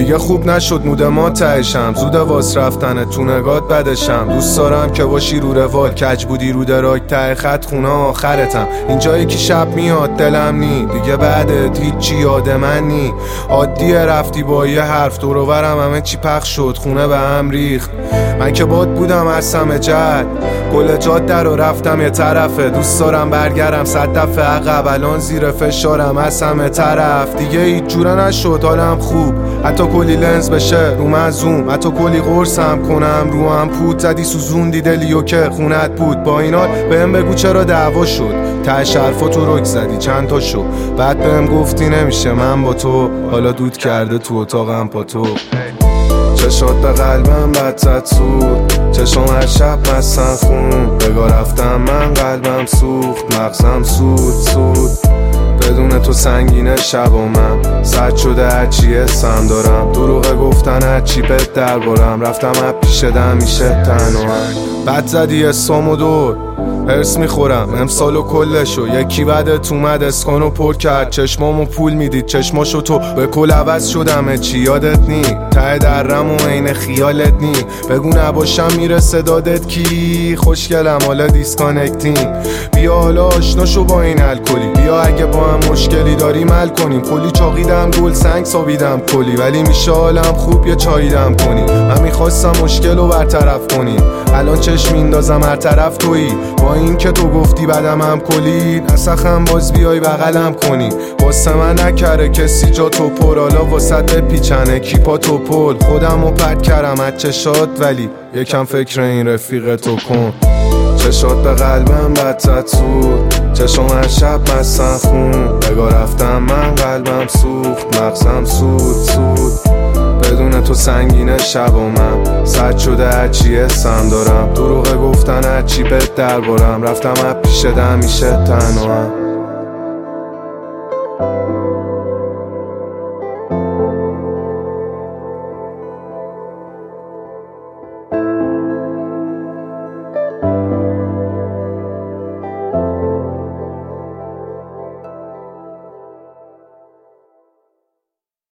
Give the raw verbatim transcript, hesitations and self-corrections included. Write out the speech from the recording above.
دیگه خوب نشد مود ما تهشم، زود واس رفتنه تو نگات بدشم. دوست دارم که باشی رو روال، کج بودی رو دراک ته خط خونه آخرتم. اینجایی که شب میاد دلم نی، دیگه بعدت هیچی یاد من نی. عادیه رفتی با یه حرف دوروبرم همه چی پخش شد، خونه به هم ریخت. من که باد بودم از همه جد، گل جاده رو رفتم یه طرفه. دوست دارم برگردم صد دفعه عقب، الان زیر فشارم از همه طرف. دیگه هیچ جوره نشد حالم خوب، حتی کلی لنز بشه رو من زوم، حتی کلی قرصم کنم رو هم پود. زدی سوزوندی دلیو که خونت بود، با این حال بهم بگو چرا دعوا شد. ته شرفا تو رک زدی چند تا شو، بعد بهم گفتی نمیشه من با تو. حالا دود کرده تو اتاقم پا تو. چشات به قلبم بد زد سود، چشم هر شب مستن خون. بگاه رفتم من قلبم سوخت، مغزم سود سود. بدون تو سنگینه شب و من سرد شده هرچی حسم دارم. دروغه گفتن هرچی بهت دربارم، رفتم از پیش دم میشه تنها. بد زدی اسم و دور هرس میخورم امسالو کلشو. یکی بعدت اومد اسکانو پر کرد، چشمامو پول میدید چشماشو تو. به کل عوض شدم چی یادت نی، ته درم و عین خیالت نی. بگو نباشم میرسه دادت کی، خوشگلم حالا دیسکانکتیم. بیا حالا آشنا شو با این الکلی، بیا اگه با هم مشکلی داریم حل کنیم. کلی چاقیدم گل سنگ سابیدم کلی، ولی میشه حالم خوب یه چاییدم کنی. من میخواستم مشکلو برطرف کنیم، الان چشم میندازم هر طرف تویی. با این که تو گفتی بعدم هم کلی، نسخم باز بیای بغلم کنی. واسه من نکره کسی جا تو پر، حالا واسه پیچنه کیپا تو پل. خودم رو پرد کردم از چشات، ولی یکم فکر این رفیق تو کن. چشات به قلبم بد زد سود، چشم هر شب مستن خون. بگاه رفتم من قلبم سوخت، مغزم سود سود. بدون تو سنگینه شب و من سرد شده هرچی حسم دارم. دروغه گفتن هرچی بهت دربارم، رفتم از پیش دم میشه تنها.